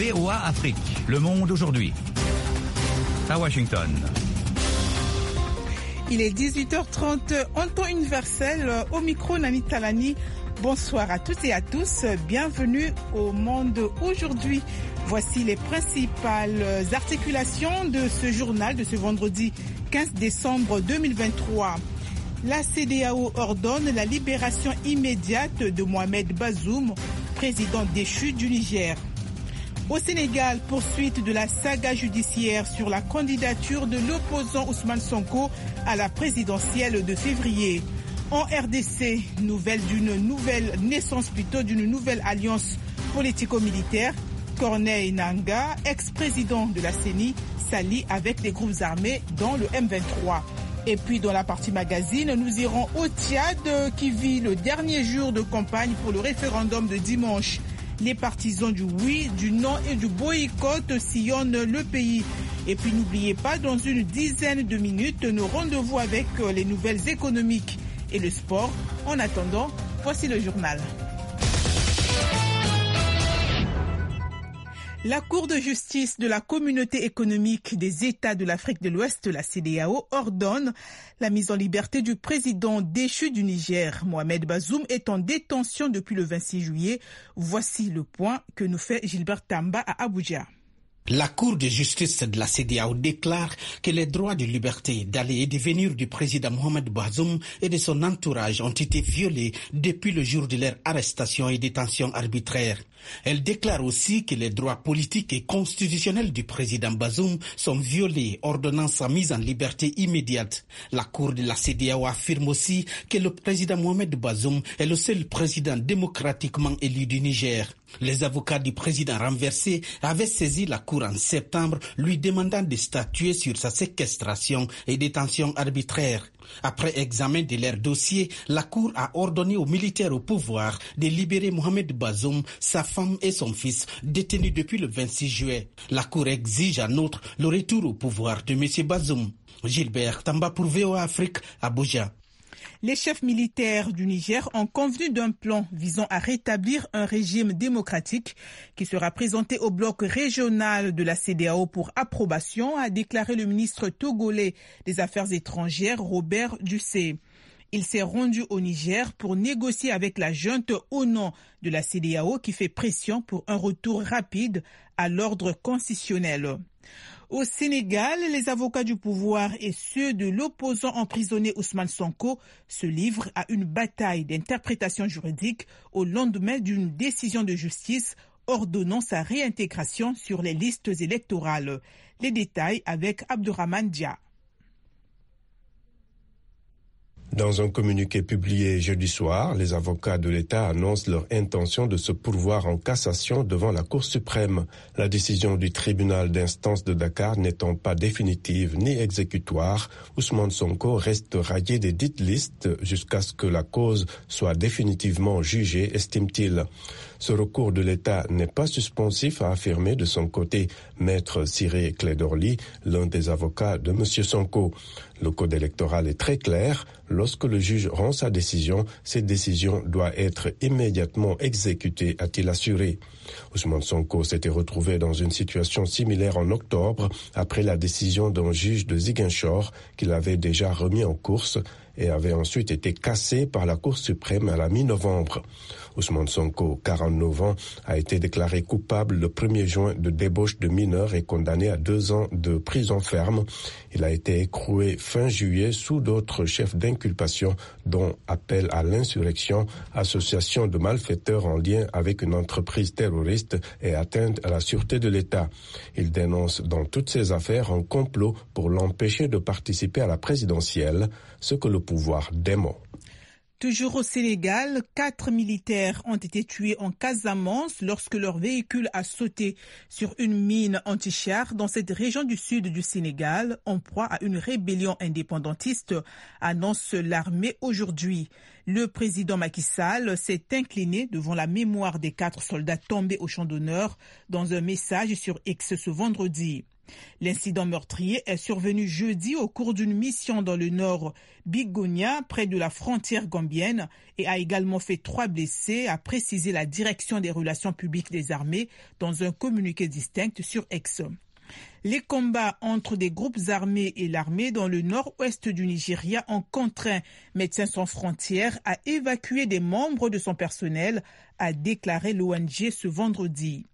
VOA Afrique. Le monde aujourd'hui. À Washington. Il est 18h30 en temps universel. Au micro, Nani Talani. Bonsoir à toutes et à tous. Bienvenue au monde aujourd'hui. Voici les principales articulations de ce journal de ce vendredi 15 décembre 2023. La CEDEAO ordonne la libération immédiate de Mohamed Bazoum, président déchu du Niger. Au Sénégal, poursuite de la saga judiciaire sur la candidature de l'opposant Ousmane Sonko à la présidentielle de février. En RDC, naissance d'une nouvelle alliance politico-militaire. Corneille Nangaa, ex-président de la CENI, s'allie avec les groupes armés dont le M23. Et puis dans la partie magazine, nous irons au Tchad qui vit le dernier jour de campagne pour le référendum de dimanche. Les partisans du oui, du non et du boycott sillonnent le pays. Et puis n'oubliez pas, dans une dizaine de minutes, nos rendez-vous avec les nouvelles économiques et le sport. En attendant, voici le journal. La Cour de justice de la Communauté économique des États de l'Afrique de l'Ouest, la CEDEAO, ordonne la mise en liberté du président déchu du Niger. Mohamed Bazoum est en détention depuis le 26 juillet. Voici le point que nous fait Gilbert Tamba à Abuja. La Cour de justice de la CEDEAO déclare que les droits de liberté d'aller et de venir du président Mohamed Bazoum et de son entourage ont été violés depuis le jour de leur arrestation et détention arbitraire. Elle déclare aussi que les droits politiques et constitutionnels du président Bazoum sont violés, ordonnant sa mise en liberté immédiate. La Cour de la CEDEAO affirme aussi que le président Mohamed Bazoum est le seul président démocratiquement élu du Niger. Les avocats du président renversé avaient saisi la Cour en septembre, lui demandant de statuer sur sa séquestration et détention arbitraire. Après examen de leur dossier, la Cour a ordonné aux militaires au pouvoir de libérer Mohamed Bazoum, sa femme et son fils, détenus depuis le 26 juillet. La Cour exige en outre le retour au pouvoir de M. Bazoum. Gilbert Tamba pour VOA Afrique, Abuja. Les chefs militaires du Niger ont convenu d'un plan visant à rétablir un régime démocratique qui sera présenté au bloc régional de la CEDEAO pour approbation, a déclaré le ministre togolais des Affaires étrangères, Robert Dussé. Il s'est rendu au Niger pour négocier avec la junte au nom de la CEDEAO qui fait pression pour un retour rapide à l'ordre constitutionnel. Au Sénégal, les avocats du pouvoir et ceux de l'opposant emprisonné Ousmane Sonko se livrent à une bataille d'interprétation juridique au lendemain d'une décision de justice ordonnant sa réintégration sur les listes électorales. Les détails avec Abdourahmane Dia. Dans un communiqué publié jeudi soir, les avocats de l'État annoncent leur intention de se pourvoir en cassation devant la Cour suprême. La décision du tribunal d'instance de Dakar n'étant pas définitive ni exécutoire, Ousmane Sonko reste radié des dites listes jusqu'à ce que la cause soit définitivement jugée, estime-t-il. Ce recours de l'État n'est pas suspensif, a affirmé de son côté Maître Cyré Clédorli, l'un des avocats de M. Sonko. Le code électoral est très clair. Lorsque le juge rend sa décision, cette décision doit être immédiatement exécutée, a-t-il assuré. Ousmane Sonko s'était retrouvé dans une situation similaire en octobre, après la décision d'un juge de Ziguinchor qu'il avait déjà remis en course et avait ensuite été cassé par la Cour suprême à la mi-novembre. Ousmane Sonko, 49 ans, a été déclaré coupable le 1er juin de débauche de mineurs et condamné à 2 ans de prison ferme. Il a été écroué fin juillet sous d'autres chefs d'inculpation, dont appel à l'insurrection, association de malfaiteurs en lien avec une entreprise terroriste et atteinte à la sûreté de l'État. Il dénonce dans toutes ces affaires un complot pour l'empêcher de participer à la présidentielle, ce que le pouvoir dément. Toujours au Sénégal, 4 militaires ont été tués en Casamance lorsque leur véhicule a sauté sur une mine anti-char dans cette région du sud du Sénégal, en proie à une rébellion indépendantiste, annonce l'armée aujourd'hui. Le président Macky Sall s'est incliné devant la mémoire des 4 soldats tombés au champ d'honneur dans un message sur X ce vendredi. L'incident meurtrier est survenu jeudi au cours d'une mission dans le nord Bigonia, près de la frontière gambienne, et a également fait 3 blessés, a précisé la direction des relations publiques des armées dans un communiqué distinct sur X. Les combats entre des groupes armés et l'armée dans le nord-ouest du Nigeria ont contraint Médecins sans frontières à évacuer des membres de son personnel, a déclaré l'ONG ce vendredi.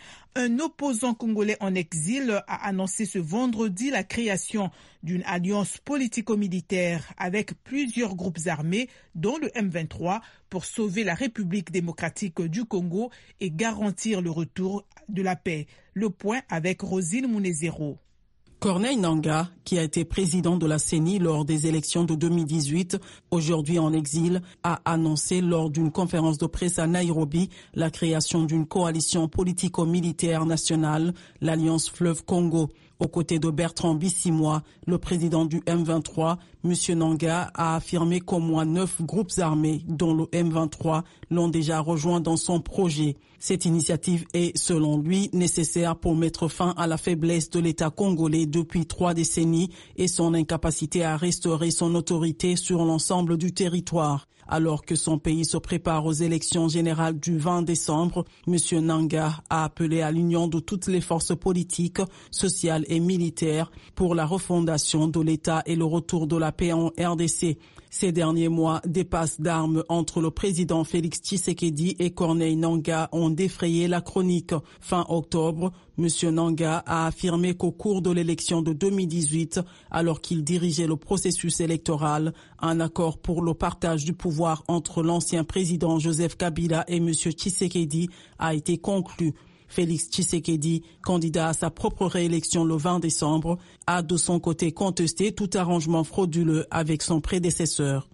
Un opposant congolais en exil a annoncé ce vendredi la création d'une alliance politico-militaire avec plusieurs groupes armés, dont le M23, pour sauver la République démocratique du Congo et garantir le retour de la paix. Le point avec Rosine Mounezero. Corneille Nangaa, qui a été président de la CENI lors des élections de 2018, aujourd'hui en exil, a annoncé lors d'une conférence de presse à Nairobi la création d'une coalition politico-militaire nationale, l'Alliance Fleuve Congo. Aux côtés de Bertrand Bisimwa, le président du M23, M. Nangaa a affirmé qu'au moins 9 groupes armés, dont le M23, l'ont déjà rejoint dans son projet. Cette initiative est, selon lui, nécessaire pour mettre fin à la faiblesse de l'État congolais depuis 3 décennies et son incapacité à restaurer son autorité sur l'ensemble du territoire. Alors que son pays se prépare aux élections générales du 20 décembre, M. Nangaa a appelé à l'union de toutes les forces politiques, sociales et militaires pour la refondation de l'État et le retour de la paix en RDC. Ces derniers mois, des passes d'armes entre le président Félix Tshisekedi et Corneille Nangaa ont défrayé la chronique. Fin octobre, M. Nangaa a affirmé qu'au cours de l'élection de 2018, alors qu'il dirigeait le processus électoral, un accord pour le partage du pouvoir entre l'ancien président Joseph Kabila et M. Tshisekedi a été conclu. Félix Tshisekedi, candidat à sa propre réélection le 20 décembre, a de son côté contesté tout arrangement frauduleux avec son prédécesseur.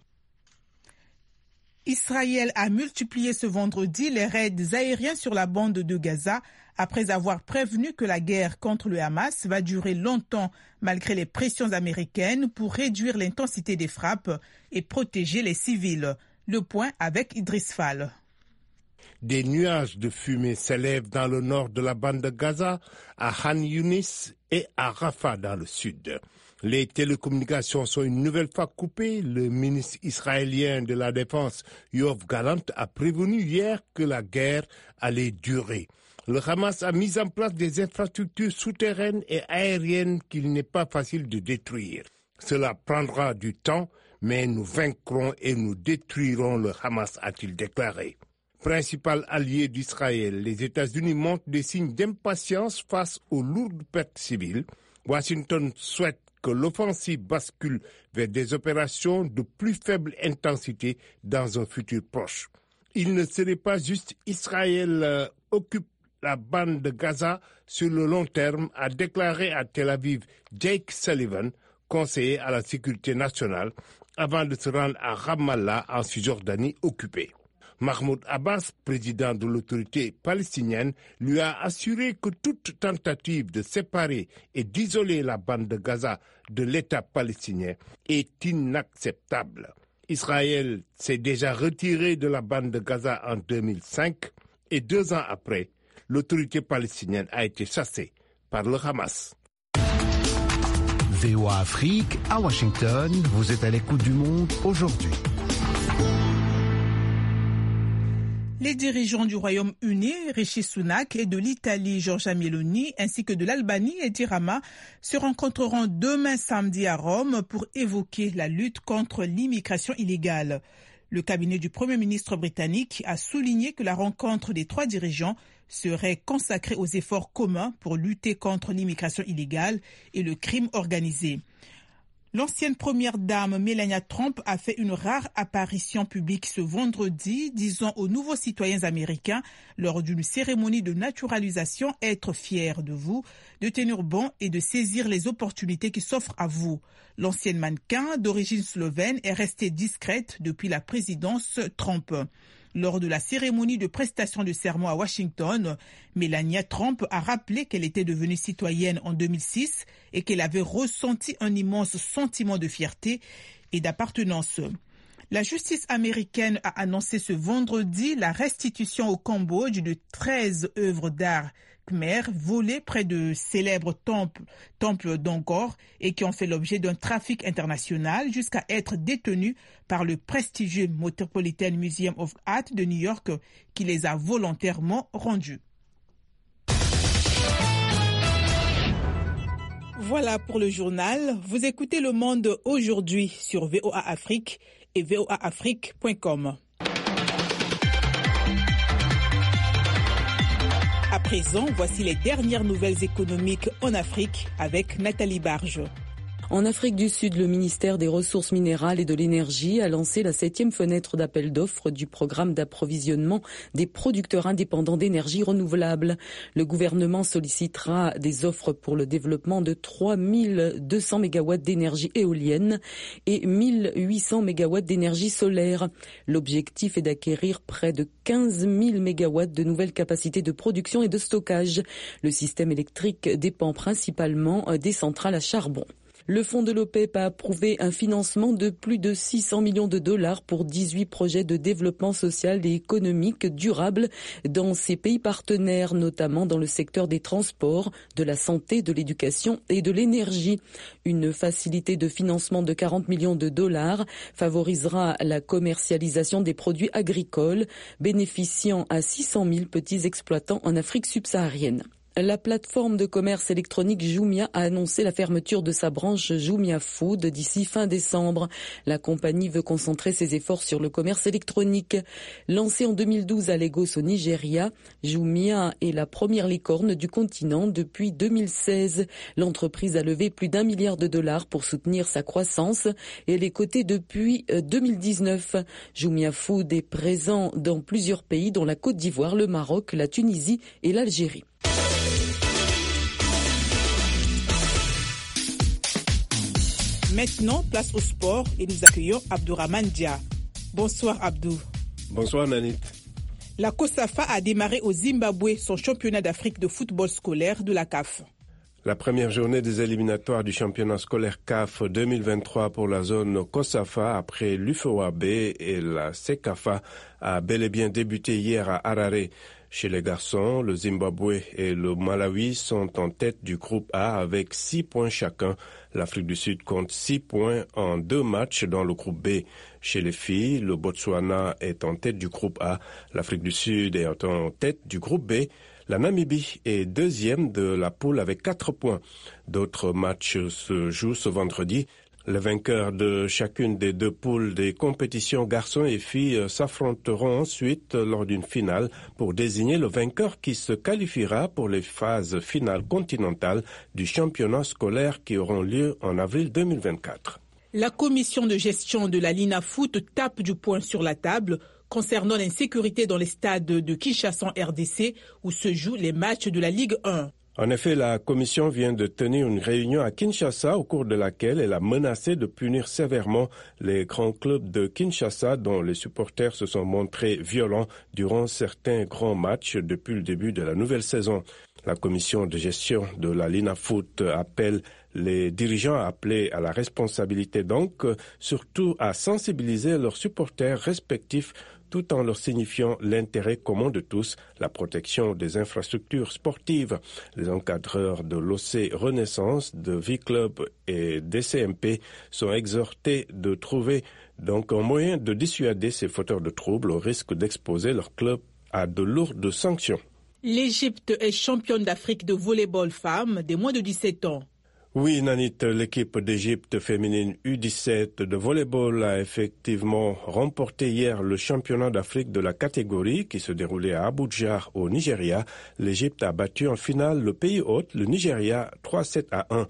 Israël a multiplié ce vendredi les raids aériens sur la bande de Gaza après avoir prévenu que la guerre contre le Hamas va durer longtemps malgré les pressions américaines pour réduire l'intensité des frappes et protéger les civils. Le point avec Idriss Fall. Des nuages de fumée s'élèvent dans le nord de la bande de Gaza, à Khan Younis et à Rafah dans le sud. Les télécommunications sont une nouvelle fois coupées. Le ministre israélien de la Défense, Yoav Gallant, a prévenu hier que la guerre allait durer. Le Hamas a mis en place des infrastructures souterraines et aériennes qu'il n'est pas facile de détruire. Cela prendra du temps, mais nous vaincrons et nous détruirons le Hamas, a-t-il déclaré. Principal allié d'Israël, les États-Unis montrent des signes d'impatience face aux lourdes pertes civiles. Washington souhaite que l'offensive bascule vers des opérations de plus faible intensité dans un futur proche. Il ne serait pas juste Israël occupe la bande de Gaza sur le long terme, a déclaré à Tel Aviv Jake Sullivan, conseiller à la sécurité nationale, avant de se rendre à Ramallah en Cisjordanie occupée. Mahmoud Abbas, président de l'autorité palestinienne, lui a assuré que toute tentative de séparer et d'isoler la bande de Gaza de l'État palestinien est inacceptable. Israël s'est déjà retiré de la bande de Gaza en 2005 et 2 ans après, l'autorité palestinienne a été chassée par le Hamas. VOA Afrique, à Washington, vous êtes à l'écoute du monde aujourd'hui. Les dirigeants du Royaume-Uni, Rishi Sunak, et de l'Italie, Giorgia Meloni, ainsi que de l'Albanie, Edi Rama, se rencontreront demain samedi à Rome pour évoquer la lutte contre l'immigration illégale. Le cabinet du Premier ministre britannique a souligné que la rencontre des 3 dirigeants serait consacrée aux efforts communs pour lutter contre l'immigration illégale et le crime organisé. L'ancienne première dame Melania Trump a fait une rare apparition publique ce vendredi, disant aux nouveaux citoyens américains lors d'une cérémonie de naturalisation être fiers de vous, de tenir bon et de saisir les opportunités qui s'offrent à vous. L'ancienne mannequin d'origine slovène est restée discrète depuis la présidence Trump. Lors de la cérémonie de prestation de serment à Washington, Melania Trump a rappelé qu'elle était devenue citoyenne en 2006 et qu'elle avait ressenti un immense sentiment de fierté et d'appartenance. La justice américaine a annoncé ce vendredi la restitution au Cambodge de 13 œuvres d'art khmer volées près de célèbres temples d'Angkor et qui ont fait l'objet d'un trafic international jusqu'à être détenues par le prestigieux Metropolitan Museum of Art de New York qui les a volontairement rendues. Voilà pour le journal. Vous écoutez Le Monde aujourd'hui sur VOA Afrique et voaafrique.com. À présent, voici les dernières nouvelles économiques en Afrique avec Nathalie Barge. En Afrique du Sud, le ministère des Ressources minérales et de l'Énergie a lancé la 7e fenêtre d'appel d'offres du programme d'approvisionnement des producteurs indépendants d'énergie renouvelable. Le gouvernement sollicitera des offres pour le développement de 3200 MW d'énergie éolienne et 1800 MW d'énergie solaire. L'objectif est d'acquérir près de 15 000 MW de nouvelles capacités de production et de stockage. Le système électrique dépend principalement des centrales à charbon. Le fonds de l'OPEP a approuvé un financement de plus de 600 millions de dollars pour 18 projets de développement social et économique durable dans ces pays partenaires, notamment dans le secteur des transports, de la santé, de l'éducation et de l'énergie. Une facilité de financement de 40 millions de dollars favorisera la commercialisation des produits agricoles, bénéficiant à 600 000 petits exploitants en Afrique subsaharienne. La plateforme de commerce électronique Jumia a annoncé la fermeture de sa branche Jumia Food d'ici fin décembre. La compagnie veut concentrer ses efforts sur le commerce électronique. Lancée en 2012 à Lagos au Nigeria, Jumia est la première licorne du continent depuis 2016. L'entreprise a levé plus d'1 milliard de dollars pour soutenir sa croissance et elle est cotée depuis 2019. Jumia Food est présent dans plusieurs pays dont la Côte d'Ivoire, le Maroc, la Tunisie et l'Algérie. Maintenant, place au sport et nous accueillons Abdourahmane Dia. Bonsoir Abdou. Bonsoir Nanit. La COSAFA a démarré au Zimbabwe son championnat d'Afrique de football scolaire de la CAF. La première journée des éliminatoires du championnat scolaire CAF 2023 pour la zone COSAFA après l'UFOAB et la CECAFA a bel et bien débuté hier à Harare. Chez les garçons, le Zimbabwe et le Malawi sont en tête du groupe A avec 6 points chacun. L'Afrique du Sud compte 6 points en 2 matchs dans le groupe B. Chez les filles, le Botswana est en tête du groupe A. L'Afrique du Sud est en tête du groupe B. La Namibie est deuxième de la poule avec 4 points. D'autres matchs se jouent ce vendredi. Les vainqueurs de chacune des 2 poules des compétitions garçons et filles s'affronteront ensuite lors d'une finale pour désigner le vainqueur qui se qualifiera pour les phases finales continentales du championnat scolaire qui auront lieu en avril 2024. La commission de gestion de la Linafoot tape du poing sur la table concernant l'insécurité dans les stades de Kinshasa en RDC où se jouent les matchs de la Ligue 1. En effet, la commission vient de tenir une réunion à Kinshasa au cours de laquelle elle a menacé de punir sévèrement les grands clubs de Kinshasa dont les supporters se sont montrés violents durant certains grands matchs depuis le début de la nouvelle saison. La commission de gestion de la Linafoot appelle les dirigeants à appeler à la responsabilité donc, surtout à sensibiliser leurs supporters respectifs tout en leur signifiant l'intérêt commun de tous, la protection des infrastructures sportives. Les encadreurs de l'OC Renaissance, de V-Club et DCMP sont exhortés de trouver donc un moyen de dissuader ces fauteurs de troubles au risque d'exposer leur club à de lourdes sanctions. L'Égypte est championne d'Afrique de volley-ball femmes des moins de 17 ans. Oui, Nanit, l'équipe d'Égypte féminine U17 de volleyball a effectivement remporté hier le championnat d'Afrique de la catégorie qui se déroulait à Abuja au Nigeria. L'Égypte a battu en finale le pays hôte, le Nigeria, 3-7-1.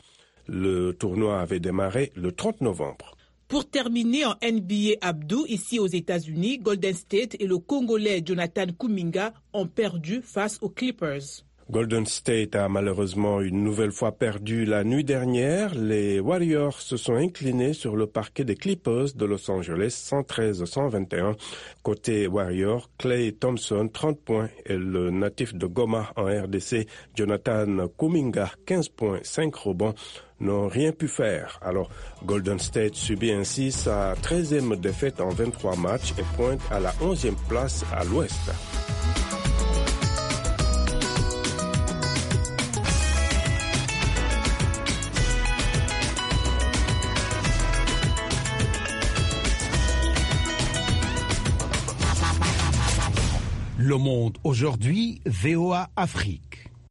Le tournoi avait démarré le 30 novembre. Pour terminer en NBA Abdou, ici aux États-Unis, Golden State et le Congolais Jonathan Kuminga ont perdu face aux Clippers. Golden State a malheureusement une nouvelle fois perdu la nuit dernière. Les Warriors se sont inclinés sur le parquet des Clippers de Los Angeles 113-121. Côté Warriors, Klay Thompson 30 points et le natif de Goma en RDC, Jonathan Kuminga 15 points, 5 rebonds n'ont rien pu faire. Alors Golden State subit ainsi sa 13e défaite en 23 matchs et pointe à la 11e place à l'ouest. Le Monde aujourd'hui, VOA Afrique.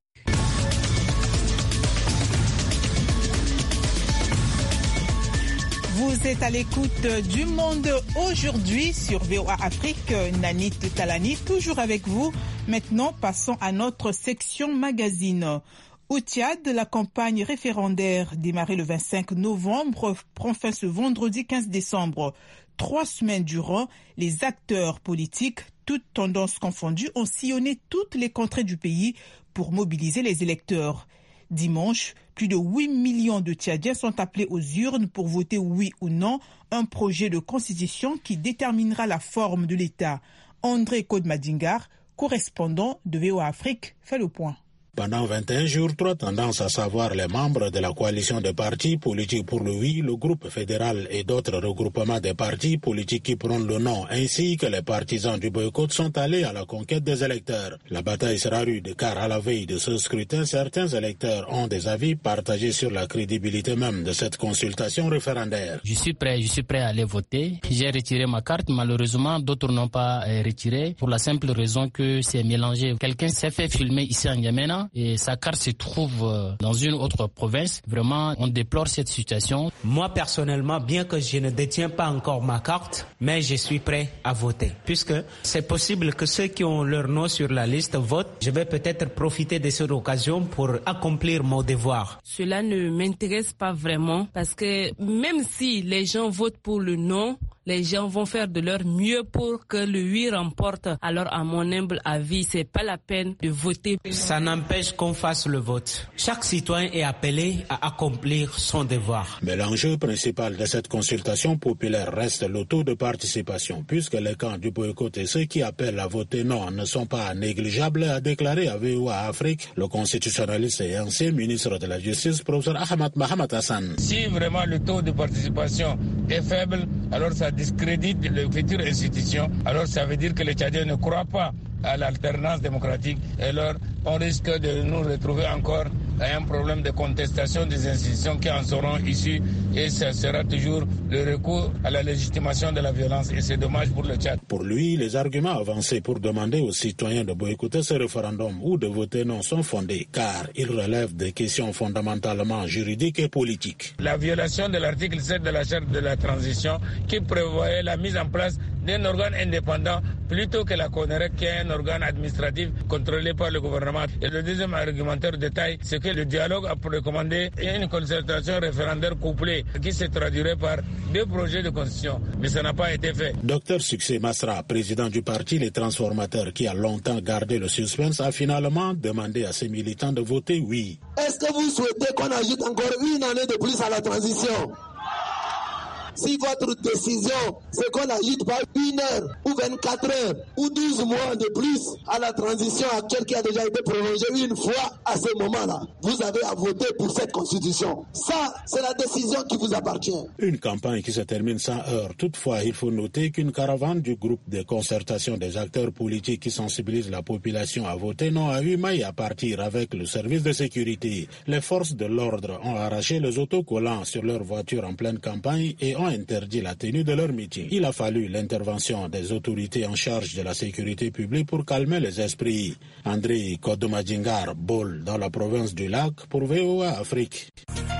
Vous êtes à l'écoute du Monde aujourd'hui sur VOA Afrique. Nanit Talani, toujours avec vous. Maintenant, passons à notre section magazine. Au Tchad, la campagne référendaire démarrée le 25 novembre prend fin ce vendredi 15 décembre. 3 semaines durant, les acteurs politiques, toutes tendances confondues, ont sillonné toutes les contrées du pays pour mobiliser les électeurs. Dimanche, plus de 8 millions de Tchadiens sont appelés aux urnes pour voter oui ou non un projet de constitution qui déterminera la forme de l'État. André Kodmadingar, correspondant de VOA Afrique, fait le point. Pendant 21 jours, 3 tendances, à savoir les membres de la coalition des partis politiques pour le oui, le groupe fédéral et d'autres regroupements des partis politiques qui prennent le non, ainsi que les partisans du boycott sont allés à la conquête des électeurs. La bataille sera rude car à la veille de ce scrutin, certains électeurs ont des avis partagés sur la crédibilité même de cette consultation référendaire. Je suis prêt à aller voter. J'ai retiré ma carte, malheureusement d'autres n'ont pas retiré pour la simple raison que c'est mélangé. Quelqu'un s'est fait filmer ici en Yémen et sa carte se trouve dans une autre province. Vraiment, on déplore cette situation. Moi, personnellement, bien que je ne détiens pas encore ma carte, mais je suis prêt à voter. Puisque c'est possible que ceux qui ont leur nom sur la liste votent. Je vais peut-être profiter de cette occasion pour accomplir mon devoir. Cela ne m'intéresse pas vraiment parce que même si les gens votent pour le non, les gens vont faire de leur mieux pour que le oui remporte. Alors, à mon humble avis, c'est pas la peine de voter. Ça n'empêche qu'on fasse le vote. Chaque citoyen est appelé à accomplir son devoir. Mais l'enjeu principal de cette consultation populaire reste le taux de participation, puisque les camps du boycott et ceux qui appellent à voter non ne sont pas négligeables, a déclaré à VOA Afrique le constitutionnaliste et ancien ministre de la Justice, professeur Ahmad Mohamed Hassan. Si vraiment le taux de participation est faible, alors ça discrédite les futures institutions. Alors ça veut dire que les Tchadiens ne croient pas à l'alternance démocratique. Et alors on risque de nous retrouver encore à un problème de contestation des institutions qui en seront issues. Et ça sera toujours le recours à la légitimation de la violence. Et c'est dommage pour le Tchad. Pour lui, les arguments avancés pour demander aux citoyens de boycotter ce référendum ou de voter non sont fondés, car ils relèvent des questions fondamentalement juridiques et politiques. La violation de l'article 7 de la charte de la transition qui prévoyait la mise en place d'un organe indépendant plutôt que la CONEREC qui est un organe administratif contrôlé par le gouvernement. Et le deuxième argumentaire de détail, c'est que le dialogue a recommandé une concertation référendaire couplée qui se traduirait par 2 projets de constitution. Mais ça n'a pas été fait. Docteur Succès Masra, président du parti Les Transformateurs qui a longtemps gardé le suspense, a finalement demandé à ses militants de voter oui. Est-ce que vous souhaitez qu'on ajoute encore une année de plus à la transition ? Si votre décision, c'est qu'on n'ajoute pas 1 heure ou 24 heures ou 12 mois de plus à la transition actuelle qui a déjà été prolongée une fois à ce moment-là, vous avez à voter pour cette constitution. Ça, c'est la décision qui vous appartient. Une campagne qui se termine sans heure. Toutefois, il faut noter qu'une caravane du groupe de concertation des acteurs politiques qui sensibilisent la population à voter non a eu maille à partir avec le service de sécurité. Les forces de l'ordre ont arraché les autocollants sur leurs voitures en pleine campagne et ont interdit la tenue de leur meeting. Il a fallu l'intervention des autorités en charge de la sécurité publique pour calmer les esprits. André Kodomadingar, Bol, dans la province du Lac, pour VOA Afrique.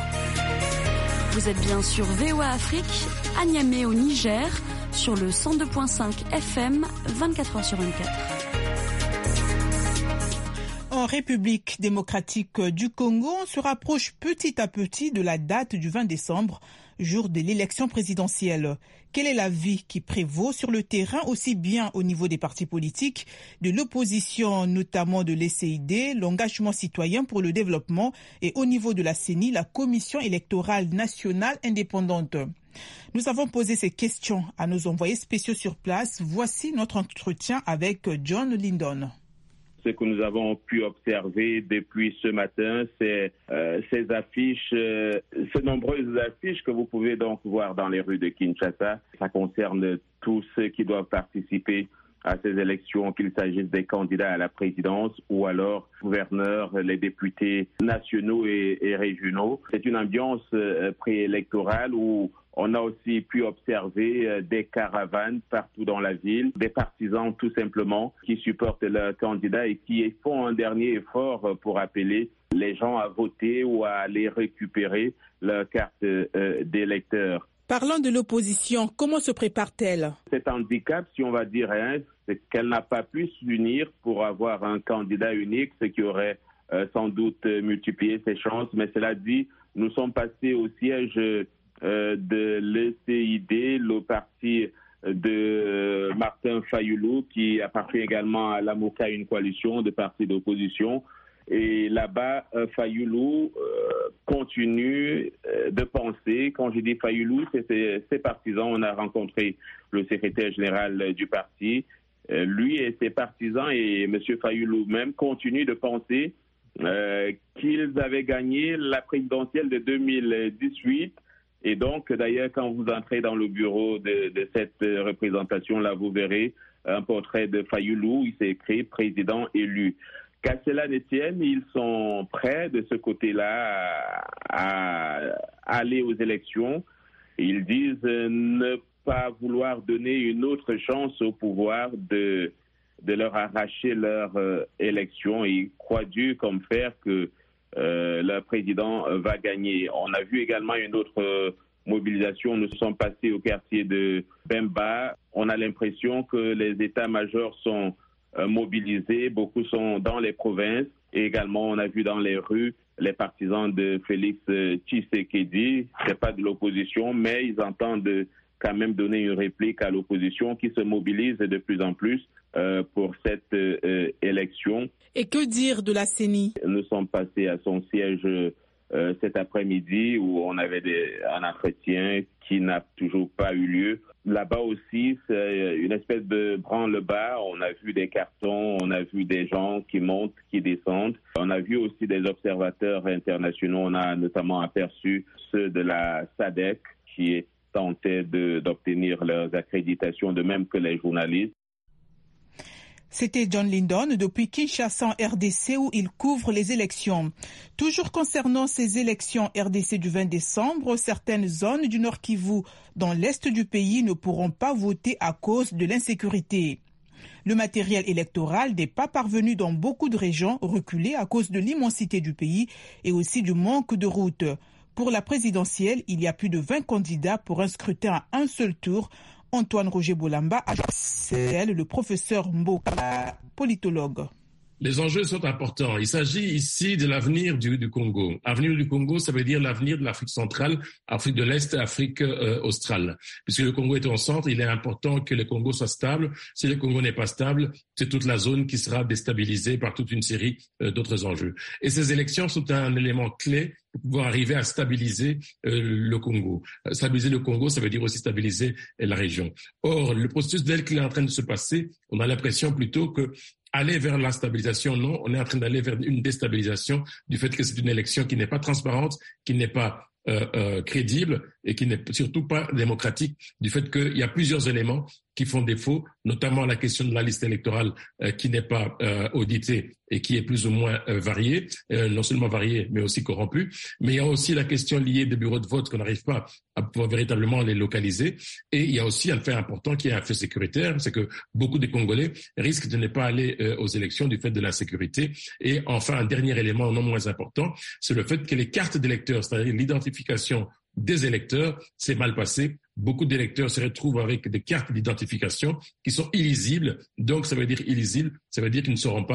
Vous êtes bien sur VOA Afrique, à Niamey au Niger, sur le 102.5 FM, 24h sur 24. On République démocratique du Congo, on se rapproche petit à petit de la date du 20 décembre, jour de l'élection présidentielle. Quel est l'avis qui prévaut sur le terrain, aussi bien au niveau des partis politiques, de l'opposition, notamment de l'ECID, l'engagement citoyen pour le développement, et au niveau de la CENI, la Commission électorale nationale indépendante? Nous avons posé ces questions à nos envoyés spéciaux sur place. Voici notre entretien avec John Lindon. Ce que nous avons pu observer depuis ce matin, c'est ces affiches, ces nombreuses affiches que vous pouvez donc voir dans les rues de Kinshasa. Ça concerne tous ceux qui doivent participer à ces élections, qu'il s'agisse des candidats à la présidence ou alors gouverneurs, les députés nationaux et régionaux. C'est une ambiance préélectorale où on a aussi pu observer des caravanes partout dans la ville, des partisans tout simplement qui supportent leurs candidats et qui font un dernier effort pour appeler les gens à voter ou à aller récupérer leur carte d'électeur. Parlant de l'opposition, comment se prépare-t-elle? Cet handicap, si on va dire, c'est qu'elle n'a pas pu s'unir pour avoir un candidat unique, ce qui aurait sans doute multiplié ses chances. Mais cela dit, nous sommes passés au siège de l'ECID, le parti de Martin Fayulu, qui appartient également à l'AMOCA, une coalition de partis d'opposition. Et là-bas, Fayulu continue de penser. Quand je dis Fayulu, c'est ses partisans. On a rencontré le secrétaire général du parti. Lui et ses partisans et M. Fayulu même continuent de penser qu'ils avaient gagné la présidentielle de 2018. Et donc, d'ailleurs, quand vous entrez dans le bureau de cette représentation-là, vous verrez un portrait de Fayulu. Il s'est écrit « président élu ». Qu'à cela ne tienne, ils sont prêts de ce côté-là à aller aux élections. Ils disent ne pas vouloir donner une autre chance au pouvoir de leur arracher leur élection. Ils croient Dieu comme faire que leur président va gagner. On a vu également une autre mobilisation. Nous sommes passés au quartier de Bemba. On a l'impression que les états-majors sont mobilisés. Beaucoup sont dans les provinces. Et également, on a vu dans les rues les partisans de Félix Tshisekedi. C'est pas de l'opposition, mais ils entendent quand même donner une réplique à l'opposition qui se mobilise de plus en plus pour cette élection. Et que dire de la CENI? Nous sommes passés à son siège cet après-midi où on avait un entretien qui n'a toujours pas eu lieu. Là-bas aussi, c'est une espèce de branle-bas. On a vu des cartons, on a vu des gens qui montent, qui descendent. On a vu aussi des observateurs internationaux. On a notamment aperçu ceux de la SADC qui tentaient d'obtenir leurs accréditations, de même que les journalistes. C'était John Lindon depuis Kinshasa en RDC où il couvre les élections. Toujours concernant ces élections RDC du 20 décembre, certaines zones du Nord Kivu dans l'est du pays ne pourront pas voter à cause de l'insécurité. Le matériel électoral n'est pas parvenu dans beaucoup de régions reculées à cause de l'immensité du pays et aussi du manque de routes. Pour la présidentielle, il y a plus de 20 candidats pour un scrutin à un seul tour. Antoine Roger Bolamba, c'est le professeur Mboka, politologue. Les enjeux sont importants. Il s'agit ici de l'avenir du Congo. L'avenir du Congo, ça veut dire l'avenir de l'Afrique centrale, Afrique de l'Est, Afrique australe. Puisque le Congo est au centre, il est important que le Congo soit stable. Si le Congo n'est pas stable, c'est toute la zone qui sera déstabilisée par toute une série d'autres enjeux. Et ces élections sont un élément clé pour pouvoir arriver à stabiliser le Congo. Stabiliser le Congo, ça veut dire aussi stabiliser la région. Or, le processus tel qu'il est en train de se passer, on a l'impression plutôt que aller vers la stabilisation, non, on est en train d'aller vers une déstabilisation du fait que c'est une élection qui n'est pas transparente, qui n'est pas crédible et qui n'est surtout pas démocratique, du fait qu'il y a plusieurs éléments qui font défaut, notamment la question de la liste électorale qui n'est pas auditée et qui est plus ou moins variée, non seulement variée mais aussi corrompue, mais il y a aussi la question liée des bureaux de vote qu'on n'arrive pas à pouvoir véritablement les localiser, et il y a aussi un fait important qui est un fait sécuritaire, c'est que beaucoup de Congolais risquent de ne pas aller aux élections du fait de l'insécurité. Et enfin, un dernier élément non moins important, c'est le fait que les cartes d'électeurs, c'est-à-dire l'identification des électeurs, c'est mal passé. Beaucoup d'électeurs se retrouvent avec des cartes d'identification qui sont illisibles. Donc, ça veut dire illisible, ça veut dire qu'ils ne seront pas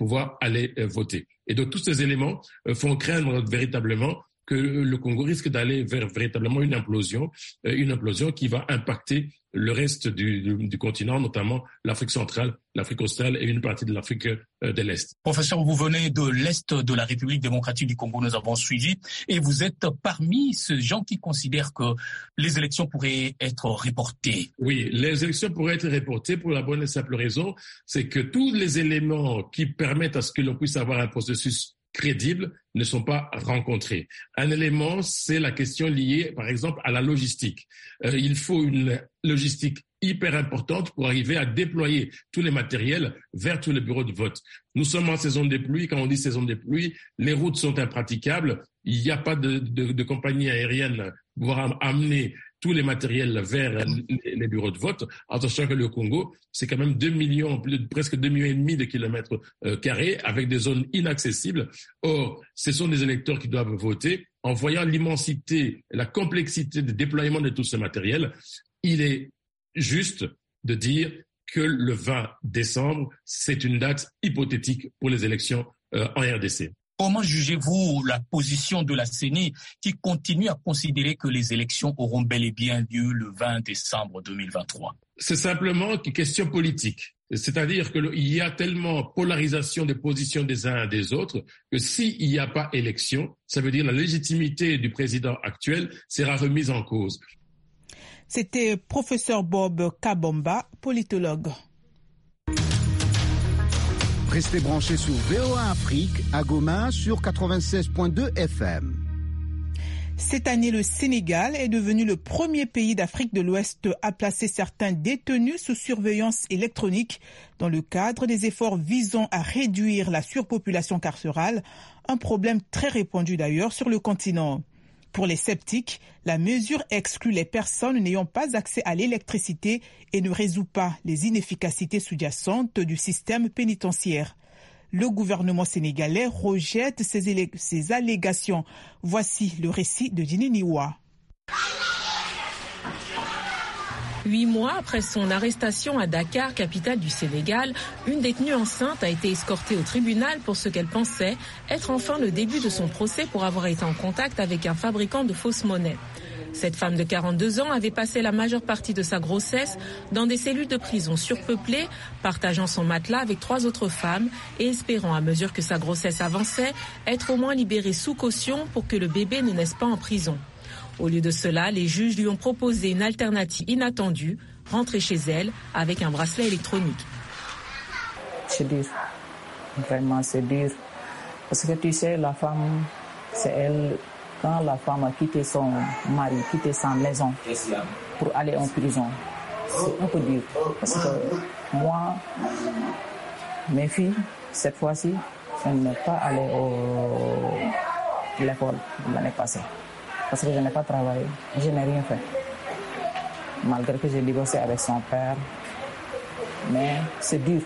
pouvoir aller voter. Et donc tous ces éléments font craindre véritablement que le Congo risque d'aller vers véritablement une implosion qui va impacter le reste du continent, notamment l'Afrique centrale, l'Afrique australe et une partie de l'Afrique de l'Est. Professeur, vous venez de l'Est de la République démocratique du Congo, nous avons suivi, et vous êtes parmi ces gens qui considèrent que les élections pourraient être reportées. Oui, les élections pourraient être reportées pour la bonne et simple raison, c'est que tous les éléments qui permettent à ce que l'on puisse avoir un processus crédibles ne sont pas rencontrés. Un élément, c'est la question liée, par exemple, à la logistique. Il faut une logistique hyper importante pour arriver à déployer tous les matériels vers tous les bureaux de vote. Nous sommes en saison des pluies. Quand on dit saison des pluies, les routes sont impraticables. Il n'y a pas de compagnie aérienne pour amener tous les matériels vers les bureaux de vote, en sachant que le Congo, c'est quand même 2 millions, presque 2,5 millions de kilomètres carrés, avec des zones inaccessibles. Or, ce sont des électeurs qui doivent voter. En voyant l'immensité, la complexité de déploiement de tout ce matériel, il est juste de dire que le 20 décembre, c'est une date hypothétique pour les élections en RDC. Comment jugez-vous la position de la CENI qui continue à considérer que les élections auront bel et bien lieu le 20 décembre 2023 ? C'est simplement une question politique. C'est-à-dire qu'il y a tellement polarisation des positions des uns et des autres que s'il n'y a pas élection, ça veut dire la légitimité du président actuel sera remise en cause. C'était professeur Bob Kabomba, politologue. Restez branchés sur VOA Afrique à Goma sur 96.2 FM. Cette année, le Sénégal est devenu le premier pays d'Afrique de l'Ouest à placer certains détenus sous surveillance électronique dans le cadre des efforts visant à réduire la surpopulation carcérale, un problème très répandu d'ailleurs sur le continent. Pour les sceptiques, la mesure exclut les personnes n'ayant pas accès à l'électricité et ne résout pas les inefficacités sous-jacentes du système pénitentiaire. Le gouvernement sénégalais rejette ces allégations. Voici le récit de Dini Niwa. 8 mois après son arrestation à Dakar, capitale du Sénégal, une détenue enceinte a été escortée au tribunal pour ce qu'elle pensait être enfin le début de son procès pour avoir été en contact avec un fabricant de fausses monnaies. Cette femme de 42 ans avait passé la majeure partie de sa grossesse dans des cellules de prison surpeuplées, partageant son matelas avec 3 autres femmes et espérant, à mesure que sa grossesse avançait, être au moins libérée sous caution pour que le bébé ne naisse pas en prison. Au lieu de cela, les juges lui ont proposé une alternative inattendue, rentrer chez elle avec un bracelet électronique. C'est dur, vraiment c'est dur. Parce que tu sais, la femme, c'est elle, quand la femme a quitté son mari, quitté sa maison pour aller en prison, c'est un peu dur. Parce que moi, mes filles, cette fois-ci, elles ne sont pas allées à l'école l'année passée. Parce que je n'ai pas travaillé, je n'ai rien fait. Malgré que j'ai divorcé avec son père, mais c'est dur.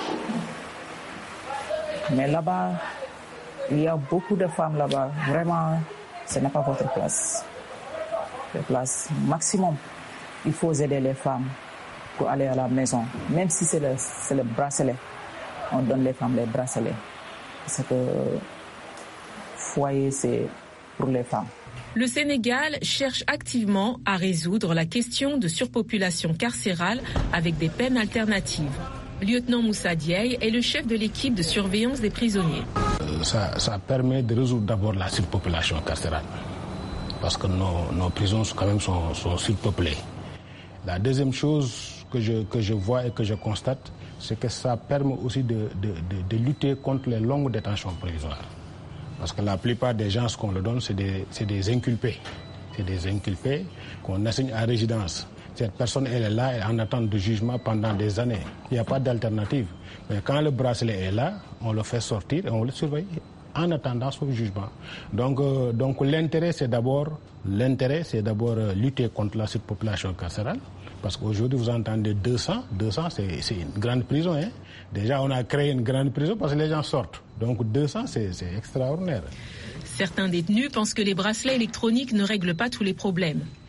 Mais là-bas, il y a beaucoup de femmes là-bas. Vraiment, ce n'est pas votre place. La place maximum. Il faut aider les femmes pour aller à la maison. Même si c'est le bracelet, on donne les femmes les bracelets. Parce que le foyer, c'est pour les femmes. Le Sénégal cherche activement à résoudre la question de surpopulation carcérale avec des peines alternatives. Lieutenant Moussa Diaye est le chef de l'équipe de surveillance des prisonniers. Ça permet de résoudre d'abord la surpopulation carcérale, parce que nos prisons quand même sont surpeuplées. La deuxième chose que je vois et que je constate, c'est que ça permet aussi de lutter contre les longues détentions provisoires. Parce que la plupart des gens, ce qu'on leur donne, c'est des inculpés. C'est des inculpés qu'on assigne à résidence. Cette personne, elle est là, elle est en attente de jugement pendant des années. Il n'y a pas d'alternative. Mais quand le bracelet est là, on le fait sortir et on le surveille en attendant son jugement. Donc l'intérêt, c'est d'abord lutter contre la surpopulation carcérale. Parce qu'aujourd'hui, vous entendez 200, c'est une grande prison. Hein? Déjà, on a créé une grande prison parce que les gens sortent. Donc 200, c'est extraordinaire. Certains détenus pensent que les bracelets électroniques ne règlent pas tous les problèmes.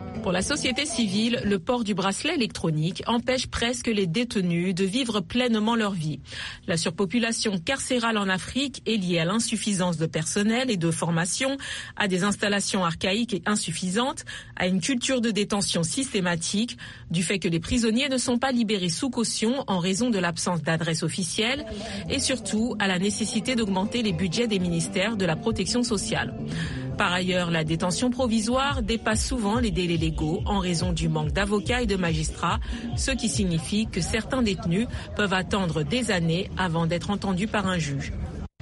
Pour la société civile, le port du bracelet électronique empêche presque les détenus de vivre pleinement leur vie. La surpopulation carcérale en Afrique est liée à l'insuffisance de personnel et de formation, à des installations archaïques et insuffisantes, à une culture de détention systématique, du fait que les prisonniers ne sont pas libérés sous caution en raison de l'absence d'adresse officielle et surtout à la nécessité d'augmenter les budgets des ministères de la protection sociale. Par ailleurs, la détention provisoire dépasse souvent les délais légaux en raison du manque d'avocats et de magistrats, ce qui signifie que certains détenus peuvent attendre des années avant d'être entendus par un juge.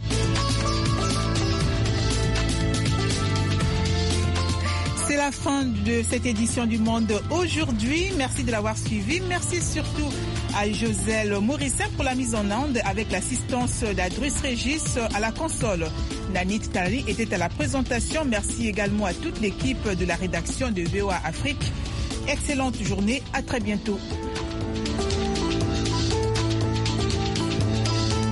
C'est la fin de cette édition du Monde aujourd'hui. Merci de l'avoir suivi. Merci surtout à Joselle Morissin pour la mise en onde avec l'assistance d'Adrus Régis à la console. Nanit Tali était à la présentation. Merci également à toute l'équipe de la rédaction de VOA Afrique. Excellente journée. À très bientôt.